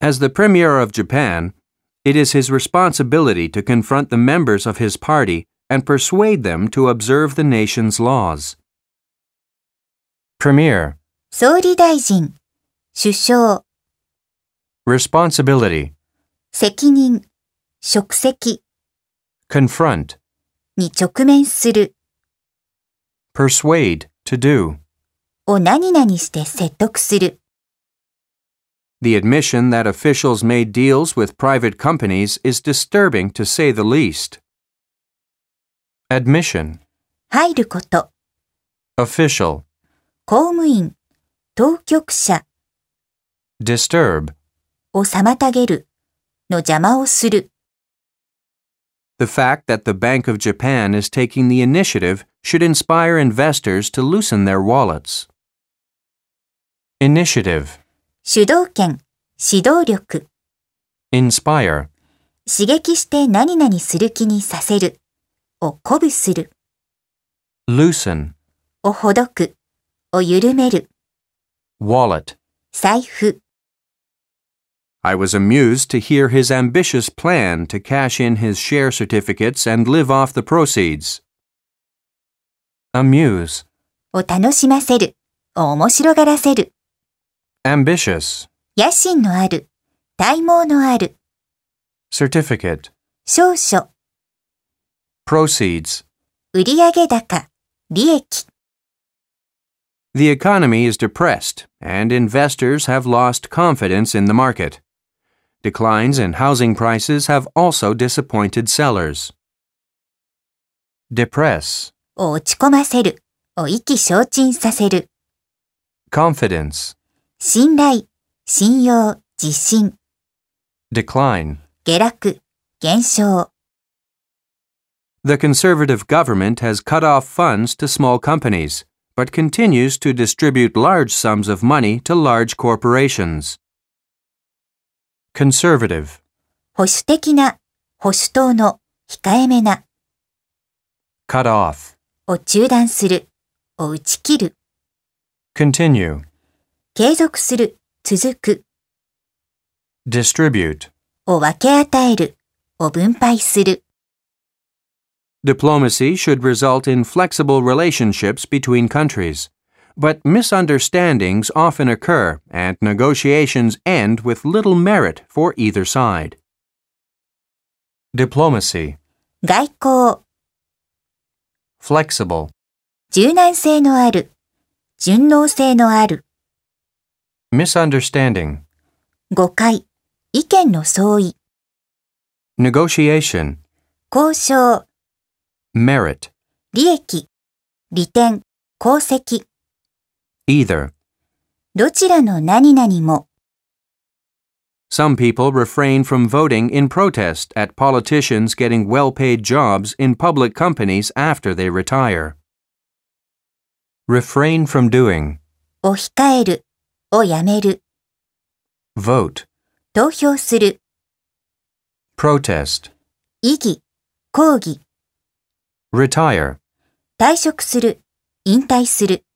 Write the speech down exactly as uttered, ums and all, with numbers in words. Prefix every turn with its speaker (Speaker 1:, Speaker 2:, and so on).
Speaker 1: As the Premier of Japan, it is his responsibility to confront the members of his party and persuade them to observe the nation's laws. Premier,
Speaker 2: 総理大臣、首相、
Speaker 1: responsibility,
Speaker 2: 責任、職責
Speaker 1: confront,
Speaker 2: に直面する
Speaker 1: persuade, to do.
Speaker 2: を何々して説得する。
Speaker 1: The admission that officials made deals with private companies is disturbing to say the least. Admission,
Speaker 2: 入ること、
Speaker 1: official,
Speaker 2: 公務員、当局者
Speaker 1: disturb.
Speaker 2: を妨げる、の邪魔をする。
Speaker 1: The fact that the Bank of Japan is taking the initiative should inspire investors to loosen their wallets. Initiative,
Speaker 2: 主導権、指導力、
Speaker 1: inspire,
Speaker 2: 刺激して何々する気にさせる、を鼓舞する、
Speaker 1: loosen,
Speaker 2: をほどく、を緩める、
Speaker 1: wallet.
Speaker 2: 財布。
Speaker 1: I was amused to hear his ambitious plan to cash in his share certificates and live off the proceeds. Amuse,
Speaker 2: を楽しませる、を面白がらせる。
Speaker 1: ambitious,
Speaker 2: 野心のある、体毛のある、
Speaker 1: certificate,
Speaker 2: 証書、
Speaker 1: proceeds.
Speaker 2: 売上高、利益。
Speaker 1: The economy is depressed, and investors have lost confidence in the market. Declines in housing prices have also disappointed sellers. Depress,
Speaker 2: を落ち込ませる、を意気消沈させる。
Speaker 1: confidence,
Speaker 2: 信頼、信用、自信、
Speaker 1: decline.
Speaker 2: 下落、減少。
Speaker 1: The conservative government has cut off funds to small companies, but continues to distribute large sums of money to large corporations. Conservative,
Speaker 2: 保守的な、保守党の、控えめな、
Speaker 1: cut off,
Speaker 2: を中断する、を打ち切る。
Speaker 1: continue,
Speaker 2: 継続する、続く、
Speaker 1: distribute.
Speaker 2: を分け与える、を分配する。
Speaker 1: Diplomacy should result in flexible relationships between countries, but misunderstandings often occur and negotiations end with little merit for either side. Diplomacy,
Speaker 2: 外交、
Speaker 1: flexible,
Speaker 2: 柔軟性のある、順応性のある。
Speaker 1: misunderstanding,
Speaker 2: 誤解、意見の相違。
Speaker 1: negotiation,
Speaker 2: 交渉、
Speaker 1: merit,
Speaker 2: 利益、利点、功績。
Speaker 1: either.
Speaker 2: どちらの何々も。
Speaker 1: Some people refrain from voting in protest at politicians getting well-paid jobs in public companies after they retire. Refrain from doing,
Speaker 2: を控える、をやめる。
Speaker 1: vote,
Speaker 2: 投票する、
Speaker 1: protest,
Speaker 2: 異議、抗議。
Speaker 1: retire.
Speaker 2: 退職する、引退する。